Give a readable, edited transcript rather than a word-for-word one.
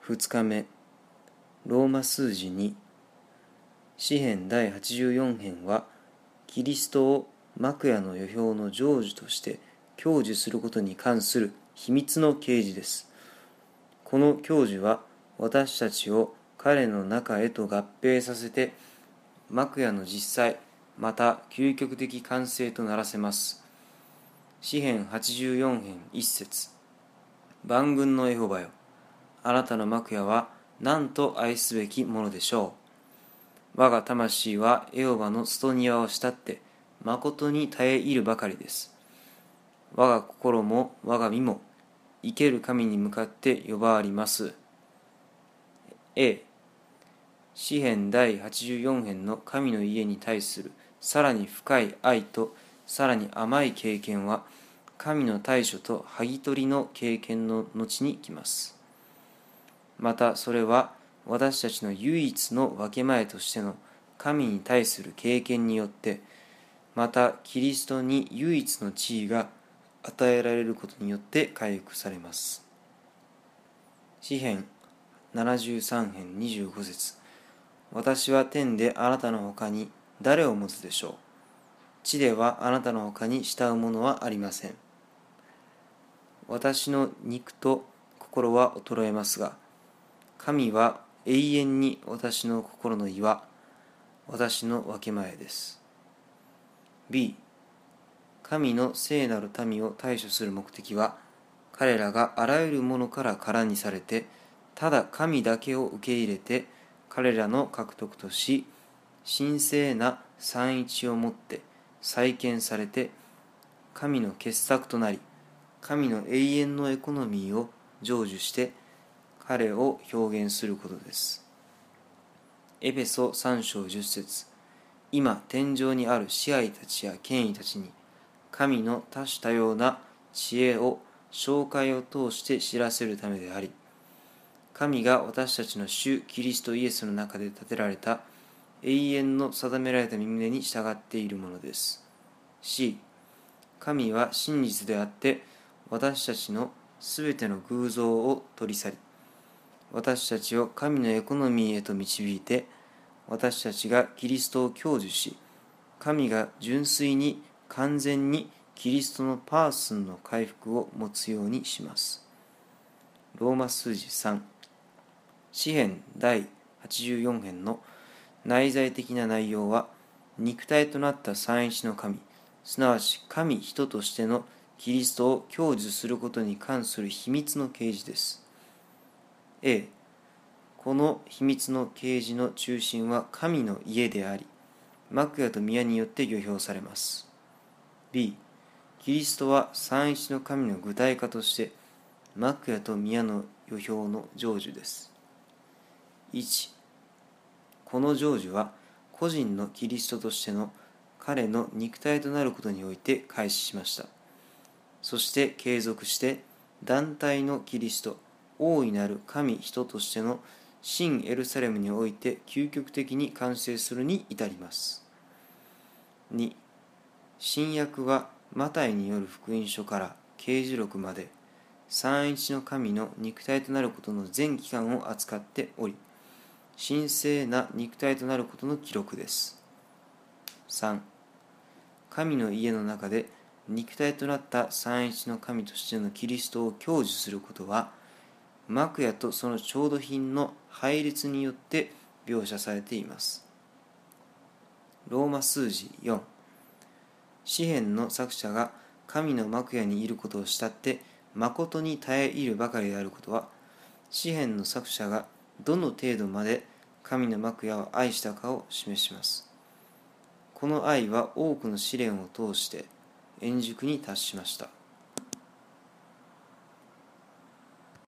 2日目、ローマ数字2、詩編第84編は、キリストを幕屋の預表の成就として享受することに関する秘密の啓示です。この享受は私たちを彼の中へと合併させて、幕屋の実際、また究極的完成とならせます。詩編84編1節、万軍のエホバよ、あなたの幕屋はなんと愛すべきものでしょう。我が魂はエホバの外庭を慕って、誠に耐え入るばかりです。我が心も我が身も、生ける神に向かって呼ばわります。詩編第84編の神の家に対するさらに深い愛とさらに甘い経験は、神の対処と剥ぎ取りの経験の後に来ます。またそれは私たちの唯一の分け前としての神に対する経験によって、またキリストに唯一の地位が与えられることによって回復されます。詩編73編25節、私は天であなたのほかに誰を持つでしょう。地ではあなたのほかに慕うものはありません。私の肉と心は衰えますが、神は永遠に私の心の岩、私の分け前です。B、神の聖なる民を対処する目的は、彼らがあらゆるものから空にされて、ただ神だけを受け入れて、彼らの獲得とし、神聖な三一をもって再建されて、神の傑作となり、神の永遠のエコノミーを成就して、彼を表現することです。エペソ3章10節、今天上にある支配たちや権威たちに、神の多種多様な知恵を紹介を通して知らせるためであり、神が私たちの主キリストイエスの中で立てられた永遠の定められた御胸に従っているものです。C、神は真実であって、私たちのすべての偶像を取り去り、私たちを神のエコノミーへと導いて、私たちがキリストを享受し、神が純粋に完全にキリストのパーソンの回復を持つようにします。ローマ数字3、詩編第84編の内在的な内容は、肉体となった三一の神、すなわち神人としてのキリストを享受することに関する秘密の啓示です。この秘密の啓示の中心は神の家であり、幕屋と宮によって預表されます。B、キリストは三一の神の具体化として、幕屋と宮の預表の成就です。1、この成就は個人のキリストとしての彼の肉体となることにおいて開始しました。そして継続して団体のキリスト、大いなる神人としての新エルサレムにおいて究極的に完成するに至ります。2、新約はマタイによる福音書から啓示録まで三一の神の肉体となることの全期間を扱っており、神聖な肉体となることの記録です。3、神の家の中で肉体となった三一の神としてのキリストを享受することは、幕屋とその調度品の配列によって描写されています。ローマ数字4、詩編の作者が神の幕屋にいることを慕って誠に耐え入るばかりであることは、詩編の作者がどの程度まで神の幕屋を愛したかを示します。この愛は多くの試練を通して円熟に達しました。